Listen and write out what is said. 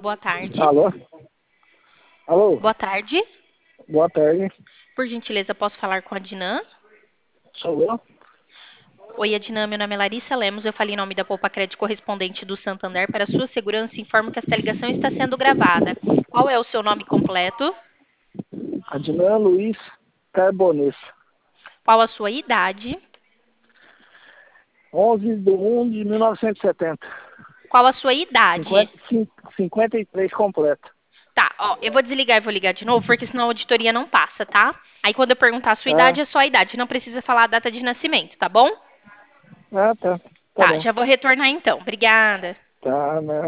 boa tarde. Alô? Alô? Boa tarde. Boa tarde. Por gentileza, posso falar com a Dinã? Sou eu? Oi, Adinã, meu nome é Larissa Lemos, eu falei em nome da Poupa Crédito correspondente do Santander. Para sua segurança, informo que esta ligação está sendo gravada. Qual é o seu nome completo? Adnan Luiz Carbones. Qual a sua idade? 11/1/1970. Qual a sua idade? 53 completo. Tá, ó, eu vou desligar e vou ligar de novo, porque senão a auditoria não passa, tá? Aí quando eu perguntar a sua idade, Ah, é só a idade, não precisa falar a data de nascimento, tá bom? tá. Tá Tá, bom. já vou retornar então. Obrigada. Tá, né?